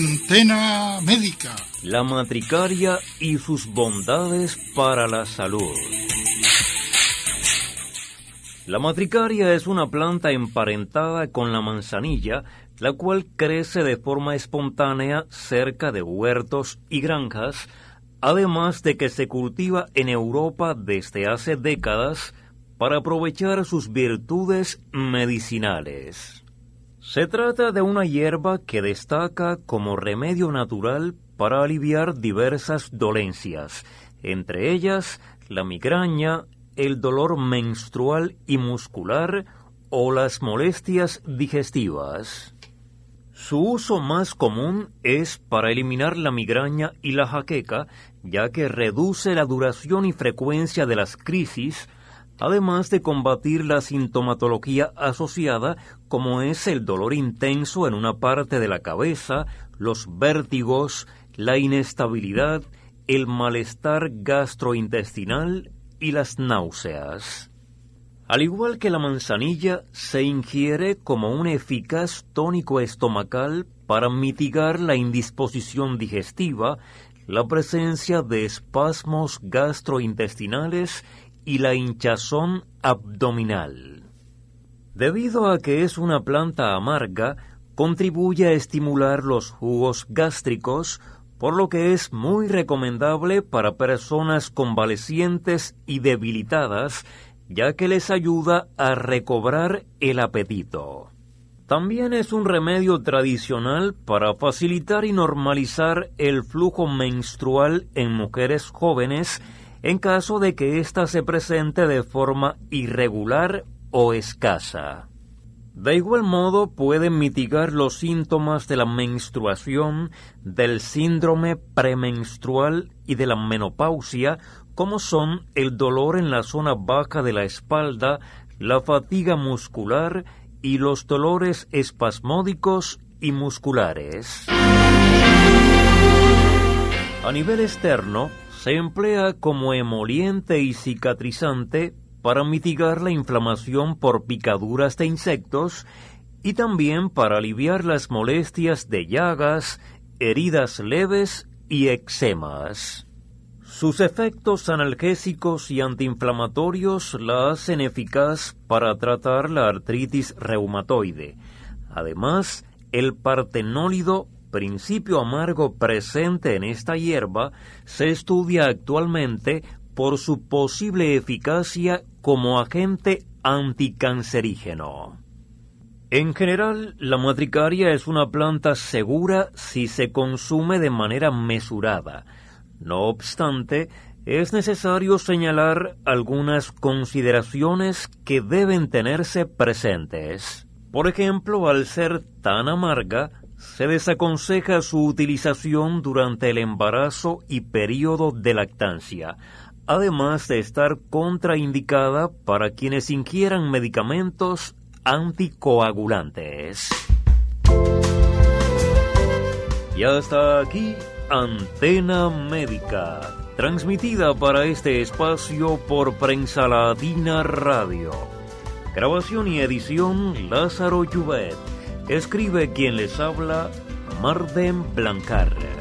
Antena Médica. La matricaria y sus bondades para la salud. La matricaria es una planta emparentada con la manzanilla, la cual crece de forma espontánea cerca de huertos y granjas, además de que se cultiva en Europa desde hace décadas para aprovechar sus virtudes medicinales. Se trata de una hierba que destaca como remedio natural para aliviar diversas dolencias, entre ellas la migraña, el dolor menstrual y muscular o las molestias digestivas. Su uso más común es para eliminar la migraña y la jaqueca, ya que reduce la duración y frecuencia de las crisis, además de combatir la sintomatología asociada, como es el dolor intenso en una parte de la cabeza, los vértigos, la inestabilidad, el malestar gastrointestinal y las náuseas. Al igual que la manzanilla, se ingiere como un eficaz tónico estomacal para mitigar la indisposición digestiva, la presencia de espasmos gastrointestinales y la hinchazón abdominal. Debido a que es una planta amarga, contribuye a estimular los jugos gástricos, por lo que es muy recomendable para personas convalecientes y debilitadas, ya que les ayuda a recobrar el apetito. También es un remedio tradicional para facilitar y normalizar el flujo menstrual en mujeres jóvenes en caso de que ésta se presente de forma irregular o escasa. De igual modo, puede mitigar los síntomas de la menstruación, del síndrome premenstrual y de la menopausia, como son el dolor en la zona baja de la espalda, la fatiga muscular y los dolores espasmódicos y musculares. A nivel externo, se emplea como emoliente y cicatrizante para mitigar la inflamación por picaduras de insectos y también para aliviar las molestias de llagas, heridas leves y eczemas. Sus efectos analgésicos y antiinflamatorios la hacen eficaz para tratar la artritis reumatoide. Además, el partenólido, principio amargo presente en esta hierba, se estudia actualmente por su posible eficacia como agente anticancerígeno. En general, la matricaria es una planta segura si se consume de manera mesurada. No obstante, es necesario señalar algunas consideraciones que deben tenerse presentes. Por ejemplo, al ser tan amarga, se desaconseja su utilización durante el embarazo y periodo de lactancia, además de estar contraindicada para quienes ingieran medicamentos anticoagulantes. Y hasta aquí, Antena Médica, transmitida para este espacio por Prensa Latina Radio. Grabación y edición, Lázaro Llubet. Escribe quien les habla, Marden Blancar.